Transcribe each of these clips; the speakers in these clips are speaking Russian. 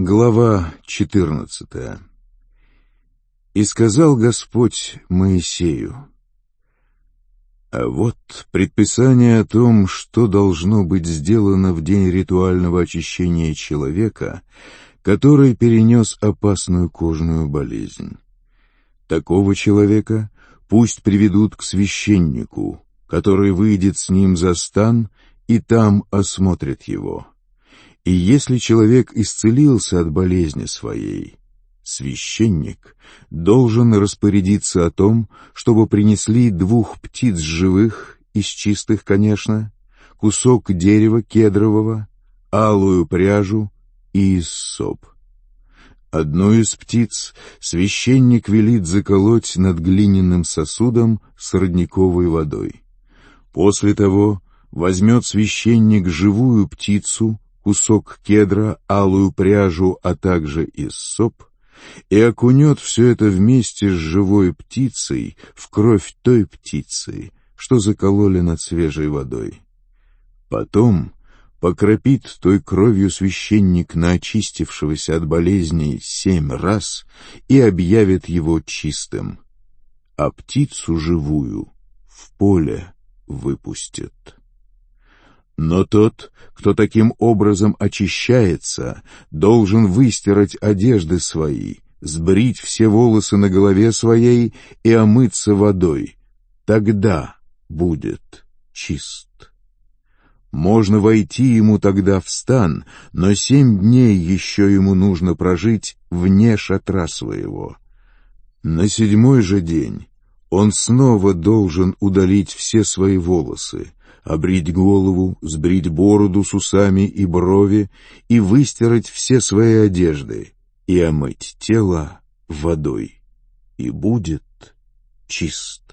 Глава 14. «И сказал Господь Моисею: а вот предписание о том, что должно быть сделано в день ритуального очищения человека, который перенес опасную кожную болезнь. Такого человека пусть приведут к священнику, который выйдет с ним за стан и там осмотрит его. И если человек исцелился от болезни своей, священник должен распорядиться о том, чтобы принесли 2 птиц живых, из чистых, конечно, кусок дерева кедрового, алую пряжу и иссоп. Одну из птиц священник велит заколоть над глиняным сосудом с родниковой водой. После того возьмет священник живую птицу, кусок кедра, алую пряжу, а также иссоп, и окунет все это вместе с живой птицей в кровь той птицы, что закололи над свежей водой. Потом покропит той кровью священник на очистившегося от болезней 7 раз и объявит его чистым, а птицу живую в поле выпустит. Но тот, кто таким образом очищается, должен выстирать одежды свои, сбрить все волосы на голове своей и омыться водой. Тогда будет чист. Можно войти ему тогда в стан, но 7 дней еще ему нужно прожить вне шатра своего. На 7-й же день он снова должен удалить все свои волосы, обрить голову, сбрить бороду с усами и брови и выстирать все свои одежды и омыть тело водой, и будет чист.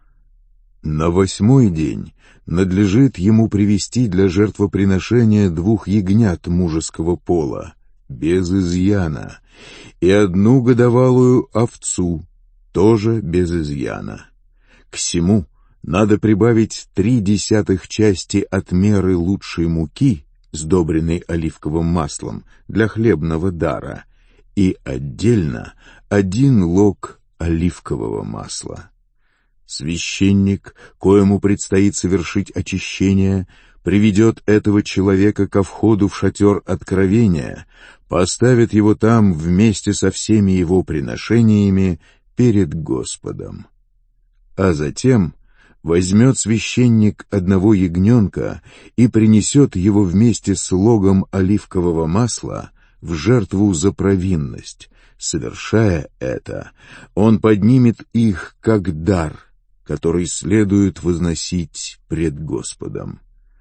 На 8-й день надлежит ему привести для жертвоприношения 2 ягнят мужеского пола, без изъяна, и 1 годовалую овцу, тоже без изъяна. К сему надо прибавить 0,3 части от меры лучшей муки, сдобренной оливковым маслом, для хлебного дара, и отдельно 1 лог оливкового масла. Священник, коему предстоит совершить очищение, приведет этого человека ко входу в шатер откровения, поставит его там вместе со всеми его приношениями перед Господом. А затем возьмет священник 1 ягненка и принесет его вместе с логом оливкового масла в жертву за провинность. Совершая это, он поднимет их как дар, который следует возносить пред Господом.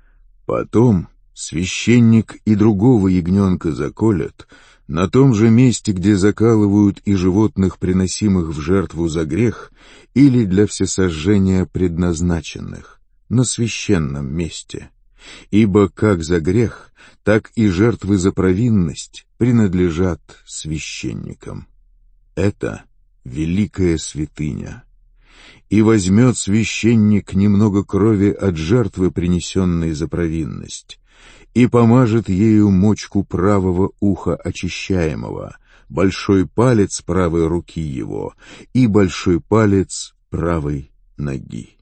Потом священник и другого ягненка заколет на том же месте, где закалывают и животных, приносимых в жертву за грех или для всесожжения предназначенных, на священном месте. Ибо как за грех, так и жертвы за провинность принадлежат священникам. Это великая святыня. И возьмет священник немного крови от жертвы, принесенной за провинность, и помажет ею мочку правого уха очищаемого, большой палец правой руки его и большой палец правой ноги.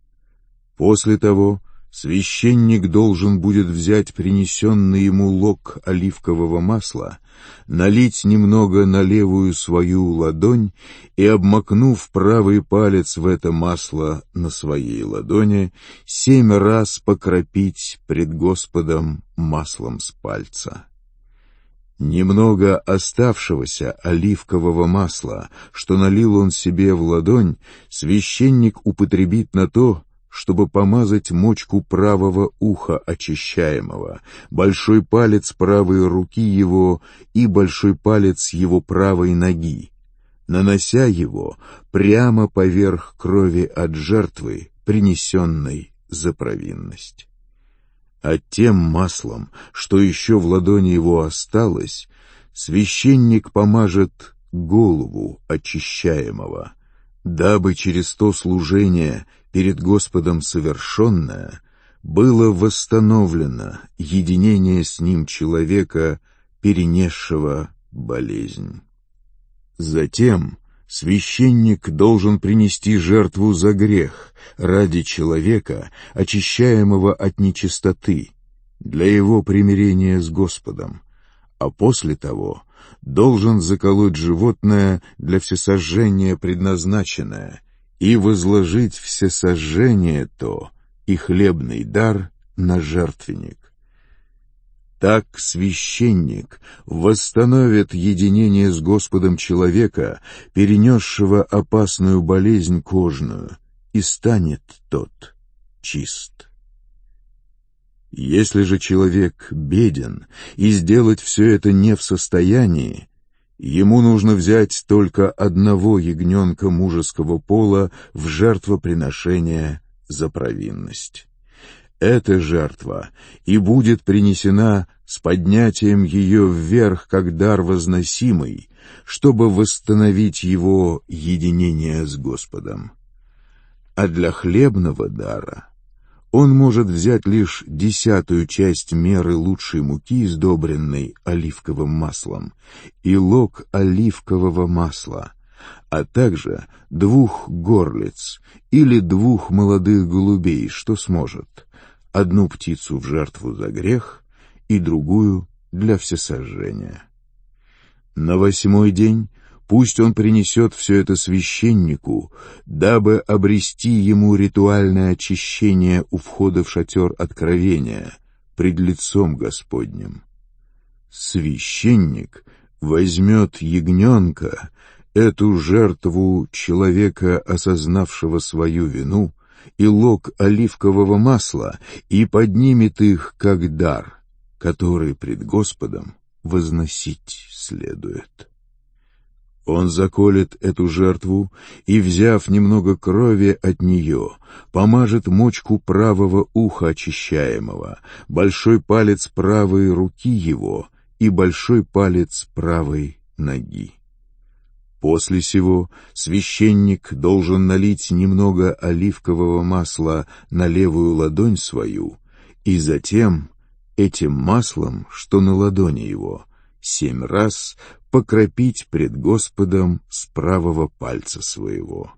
После того священник должен будет взять принесенный ему лог оливкового масла, налить немного на левую свою ладонь и, обмакнув правый палец в это масло на своей ладони, 7 раз покропить пред Господом маслом с пальца. Немного оставшегося оливкового масла, что налил он себе в ладонь, священник употребит на то, чтобы помазать мочку правого уха очищаемого, большой палец правой руки его и большой палец его правой ноги, нанося его прямо поверх крови от жертвы, принесенной за провинность. А тем маслом, что еще в ладони его осталось, священник помажет голову очищаемого, дабы через то служение перед Господом совершенное было восстановлено единение с Ним человека перенесшего болезнь. Затем священник должен принести жертву за грех ради человека, очищаемого от нечистоты, для его примирения с Господом, а после того должен заколоть животное для всесожжения предназначенное и возложить всесожжение то и хлебный дар на жертвенник. Так священник восстановит единение с Господом человека, перенесшего опасную болезнь кожную, и станет тот чист. Если же человек беден и сделать все это не в состоянии, ему нужно взять только одного ягненка мужеского пола в жертвоприношение за провинность. Эта жертва и будет принесена с поднятием ее вверх, как дар возносимый, чтобы восстановить его единение с Господом. А для хлебного дара он может взять лишь 10-ю часть меры лучшей муки, сдобренной оливковым маслом, и лог оливкового масла, а также 2 горлиц или 2 молодых голубей, что сможет, 1 птицу в жертву за грех и другую для всесожжения. На 8-й день пусть он принесет все это священнику, дабы обрести ему ритуальное очищение у входа в шатер откровения пред лицом Господним. Священник возьмет ягненка, эту жертву человека, осознавшего свою вину, и лог оливкового масла, и поднимет их как дар, который пред Господом возносить следует. Он заколет эту жертву и, взяв немного крови от нее, помажет мочку правого уха очищаемого, большой палец правой руки его и большой палец правой ноги. После сего священник должен налить немного оливкового масла на левую ладонь свою, и затем этим маслом, что на ладони его, 7 раз покропить пред Господом с правого пальца своего.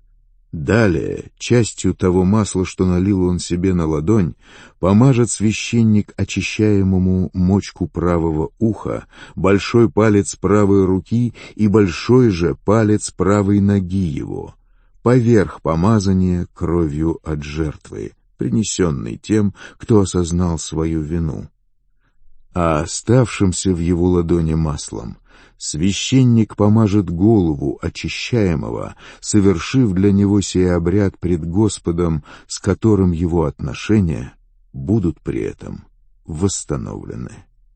Далее, частью того масла, что налил он себе на ладонь, помажет священник очищаемому мочку правого уха, большой палец правой руки и большой же палец правой ноги его, поверх помазания кровью от жертвы, принесенной тем, кто осознал свою вину. А оставшимся в его ладони маслом священник помажет голову очищаемого, совершив для него сей обряд пред Господом, с которым его отношения будут при этом восстановлены.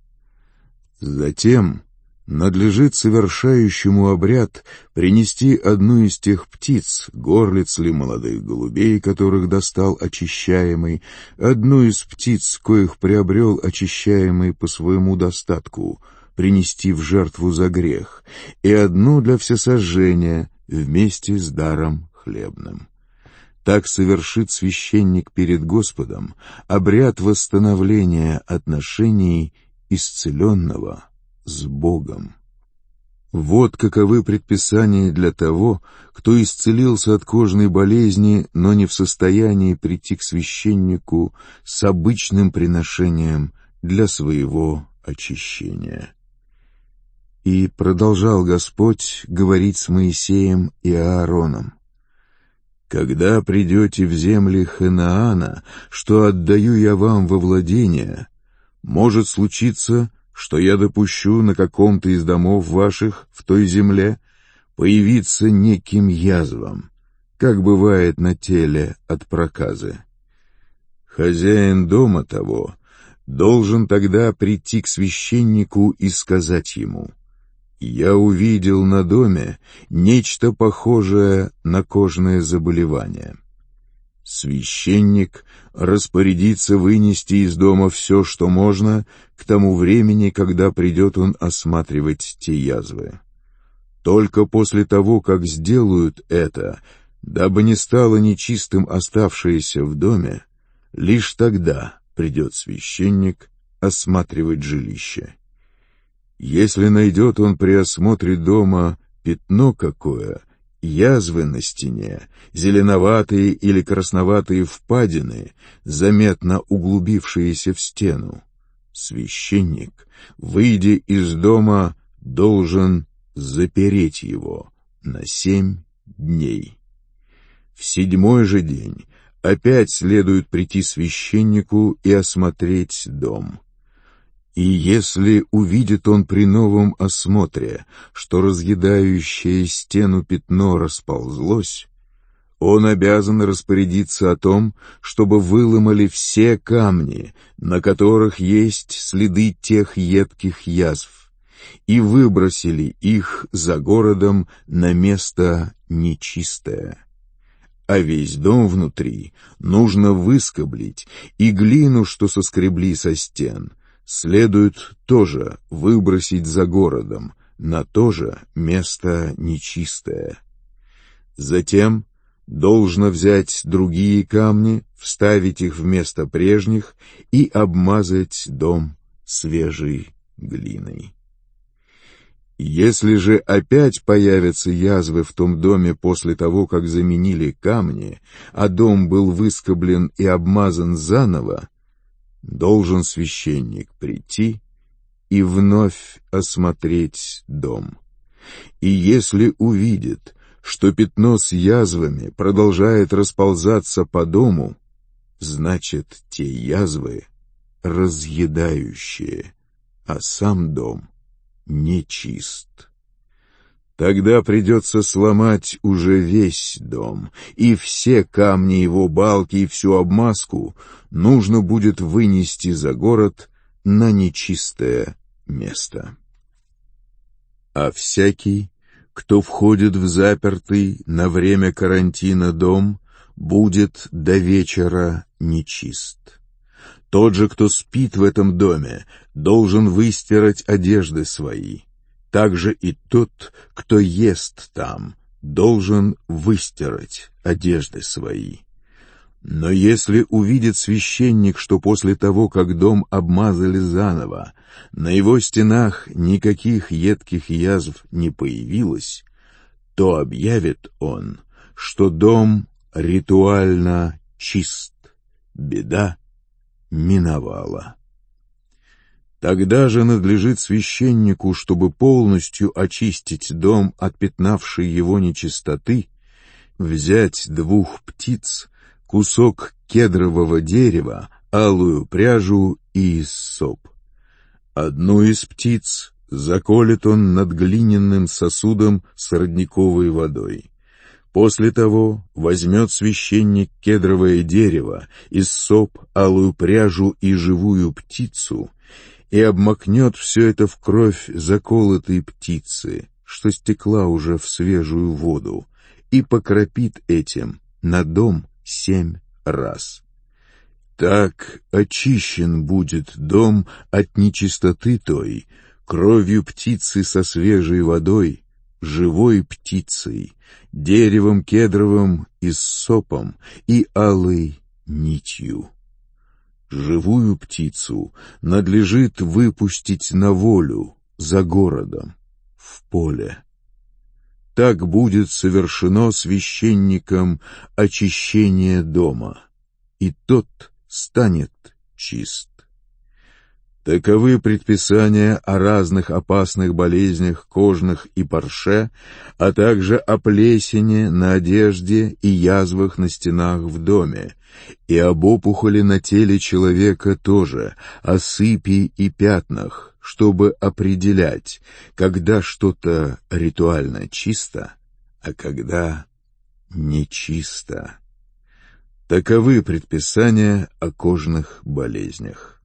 Затем надлежит совершающему обряд принести одну из тех птиц, горлиц ли молодых голубей, которых достал очищаемый, одну из птиц, коих приобрел очищаемый по своему достатку, принести в жертву за грех, и одну для всесожжения вместе с даром хлебным. Так совершит священник перед Господом обряд восстановления отношений исцеленного с Богом. Вот каковы предписания для того, кто исцелился от кожной болезни, но не в состоянии прийти к священнику с обычным приношением для своего очищения. И продолжал Господь говорить с Моисеем и Аароном: «Когда придете в земли Ханаана, что отдаю я вам во владение, может случиться, что я допущу на каком-то из домов ваших в той земле появиться неким язвам, как бывает на теле от проказы. Хозяин дома того должен тогда прийти к священнику и сказать ему: «Я увидел на доме нечто похожее на кожное заболевание». Священник распорядится вынести из дома все, что можно, к тому времени, когда придет он осматривать те язвы. Только после того, как сделают это, дабы не стало нечистым оставшееся в доме, лишь тогда придет священник осматривать жилище. Если найдет он при осмотре дома пятно какое, язвы на стене, зеленоватые или красноватые впадины, заметно углубившиеся в стену, священник, выйдя из дома, должен запереть его на 7 дней. В 7-й же день опять следует прийти священнику и осмотреть дом. И если увидит он при новом осмотре, что разъедающее стену пятно расползлось, он обязан распорядиться о том, чтобы выломали все камни, на которых есть следы тех едких язв, и выбросили их за городом на место нечистое. А весь дом внутри нужно выскоблить, и глину, что соскребли со стен, следует тоже выбросить за городом, на то же место нечистое. Затем должно взять другие камни, вставить их вместо прежних и обмазать дом свежей глиной. Если же опять появятся язвы в том доме после того, как заменили камни, а дом был выскоблен и обмазан заново, должен священник прийти и вновь осмотреть дом. И если увидит, что пятно с язвами продолжает расползаться по дому, значит, те язвы разъедающие, а сам дом нечист. Тогда придется сломать уже весь дом, и все камни его балки и всю обмазку нужно будет вынести за город на нечистое место. А всякий, кто входит в запертый на время карантина дом, будет до вечера нечист. Тот же, кто спит в этом доме, должен выстирать одежды свои. Также и тот, кто ест там, должен выстирать одежды свои. Но если увидит священник, что после того, как дом обмазали заново, на его стенах никаких едких язв не появилось, то объявит он, что дом ритуально чист, беда миновала. Тогда же надлежит священнику, чтобы полностью очистить дом от пятнавшей его нечистоты, взять 2 птиц, кусок кедрового дерева, алую пряжу и иссоп. Одну из птиц заколет он над глиняным сосудом с родниковой водой. После того возьмет священник кедровое дерево, иссоп, алую пряжу и живую птицу и обмакнет все это в кровь заколотой птицы, что стекла уже в свежую воду, и покропит этим на дом 7 раз. Так очищен будет дом от нечистоты той, кровью птицы со свежей водой, живой птицей, деревом кедровым, иссопом и алой нитью. Живую птицу надлежит выпустить на волю за городом, в поле. Так будет совершено священником очищение дома, и тот станет чист. Таковы предписания о разных опасных болезнях кожных и парше, а также о плесени на одежде и язвах на стенах в доме, и об опухоли на теле человека тоже, о сыпи и пятнах, чтобы определять, когда что-то ритуально чисто, а когда нечисто. Таковы предписания о кожных болезнях.